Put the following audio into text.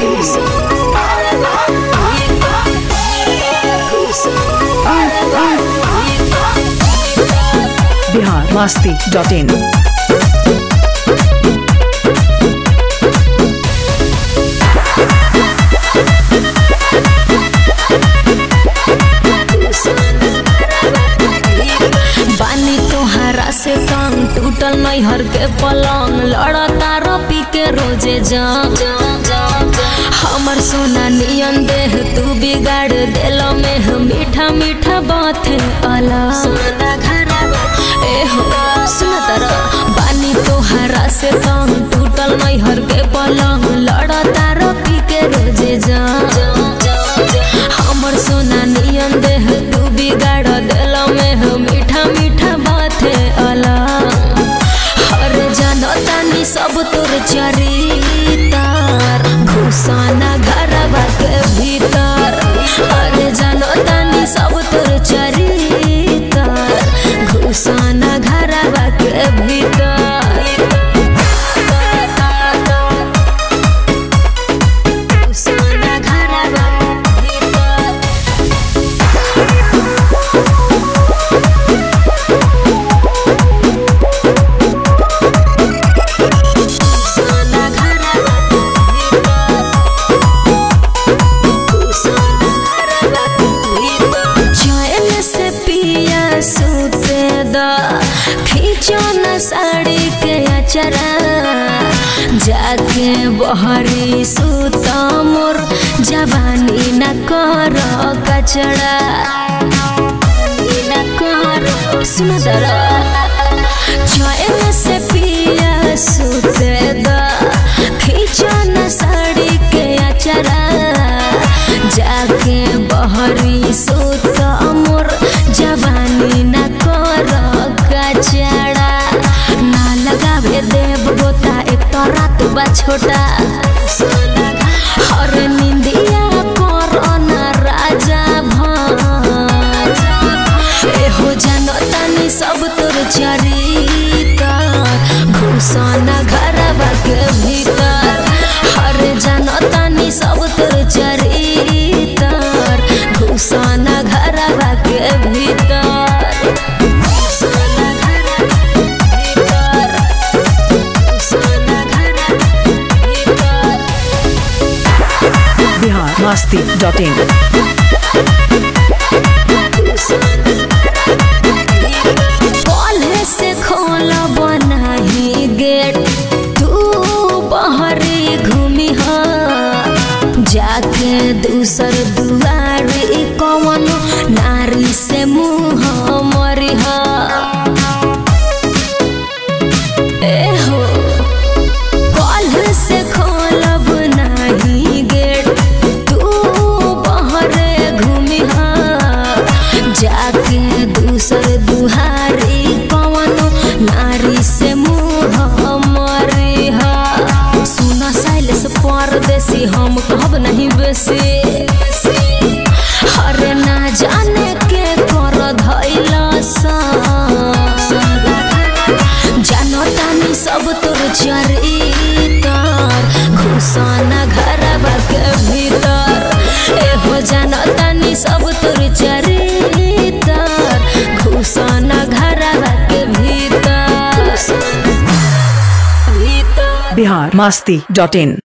biharmasti.in बानी तोहरा से संग टूटल नैहर के पलंग लड़ता रपी के रोजे जंग हमर सोना नियन देह तू बिगाड़ दिल में मीठा मीठा बात अलग सुन तर बानी तोहरा से संग टूटल नैहर के पलंग लड़ता रपी के रोजे जंग हमर सोना नियन देह तू बिगाड़ दिल में मीठा मीठा बात अलग हर जनतानी सब तोर चरितार घुसाना घरवा के भीतर हर जनतानी सब तोर चरितार घुसाना घरवा के भीतर साड़ी के अचरा जाके बहरी सुता मोर जवानी न कर कचड़ा न कर सुन दरा चैन से पिया सुते दा खींचा न साड़ी के अचरा जाके बहरी सुता मोर जवानी न कर कचड़ा देव गोता एक तो रात बा छोटा हर निंदिया कोरोना राजा हो जनतानी सब तोर चरितार घुसाना घरवा के भीतर हर जनतानी सब तोर चरितार घुसाना घरवा के भीतर biharmasti.in कॉले से खोला बनाही गेट तू बहरी घूमी हा जाके दूसर दुआरी कौन नारी से मुँह मरी हा हो कॉले से खोला बनाही गेट जाके दूसर दुहारी कौन नारी से मुँह मरी हा सुना साइलेंस परदेसी हम कहब नहीं बेसी हर ना जाने के कर धैला जनतानी सब तोर चरितार घुसाना घरवा के भीतर एहो जनतानी सब तोर चरितार घुसाना घरवा के भीतर biharmasti.in